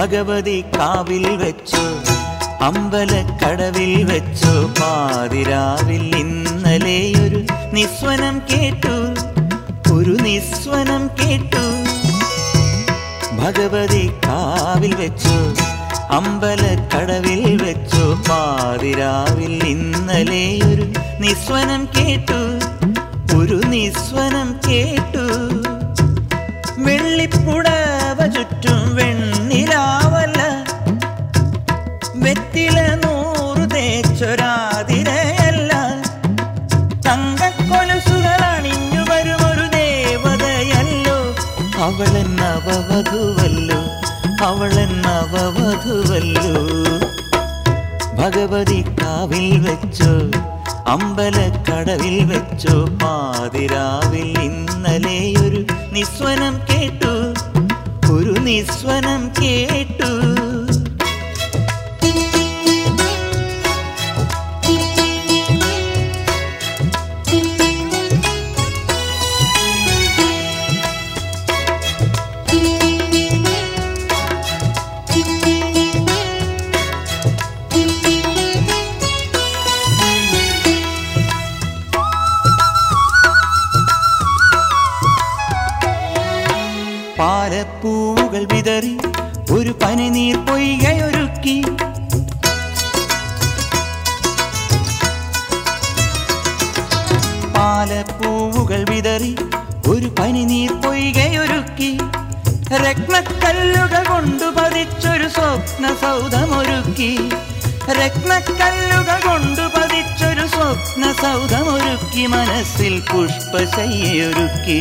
ഭഗവതി കാവിൽ വെച്ചു അമ്പലക്കടവിൽ വെച്ചു പാതിരാവിൽ ഇന്നലെയൊരു നിസ്വനം കേട്ടു, ഒരു നിസ്വനം കേട്ടു. ഭഗവതി കാവിൽ വെച്ചു അമ്പലക്കടവിൽ വെച്ചു പാതിരാവിൽ ഇന്നലെയൊരു നിസ്വനം കേട്ടു, ഒരു നിസ്വനം കേട്ടു. വെള്ളിപ്പുടവ ചുറ്റും വെണ്ണിലാവല്ല, വെറ്റില 100 തേച്ചൊരാതിരയല്ല, തങ്കക്കൊലുസുകൾ അണിഞ്ഞു വരുമൊരു ദേവതയല്ലോ. അവളൻ നവവധുവല്ലോ, അവളൻ നവവധുവല്ലോ. ഭഗവതി കാവിൽ വെച്ചു അമ്പലക്കടവിൽ വെച്ചു പാതിരാവിൽ ഇന്നലെയൊരു നിസ്വനം കേട്ടു, ഒരു നിസ്വനം കേട്ടു. പാലപ്പൂവുകൾ വിതറി ഒരു പനിനീർ പൊയ്കയൊരുക്കി, പാലപ്പൂവുകൾ വിതറി ഒരു പനിനീർ പൊയ്കയൊരുക്കി, രത്നക്കല്ലുകൾ കൊണ്ടു പതിച്ചൊരു സ്വപ്ന സൗധമൊരുക്കി, രത്നക്കല്ലുകൾ കൊണ്ടു പതിച്ചൊരു സ്വപ്ന സൗധമൊരുക്കി, മനസ്സിൽ പുഷ്പശയ്യൊരുക്കി.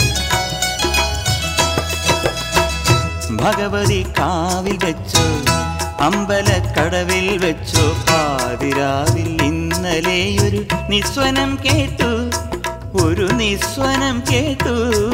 ഭഗവതി കാവിൽ വെച്ചു അമ്പലക്കടവിൽ വെച്ചു പാതിരാവിൽ ഇന്നലെയൊരു നിസ്വനം കേട്ടു, ഒരു നിസ്വനം കേട്ടു.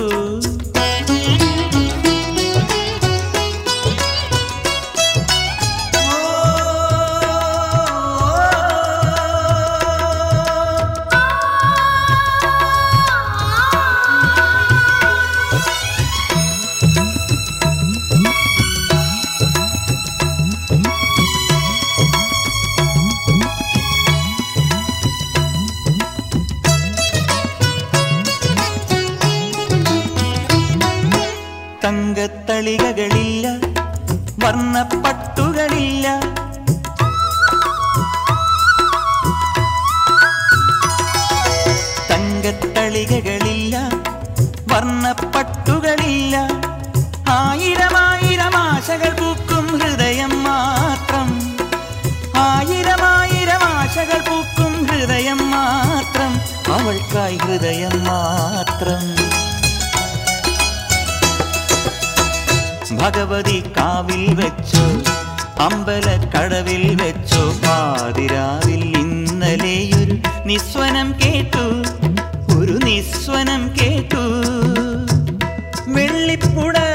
തങ്കത്തളികകളില്ല, വർണ്ണപ്പട്ടുകളില്ല, തങ്കത്തളികകളില്ല, വർണ്ണപ്പട്ടുകളില്ല, ആയിരമായിരം ആശകൾ പൂക്കും ഹൃദയം മാത്രം, ആയിരമായിരം ആശകൾ പൂക്കും ഹൃദയം മാത്രം, അവൾക്കായി ഹൃദയം മാത്രം. ഭഗവതി കാവിൽ വെച്ചു അമ്പലക്കടവിൽ വെച്ചു പാതിരാവിൽ ഇന്നലെയൊരു നിസ്വനം കേട്ടു, ഒരു നിസ്വനം കേട്ടു. വെള്ളിപ്പുട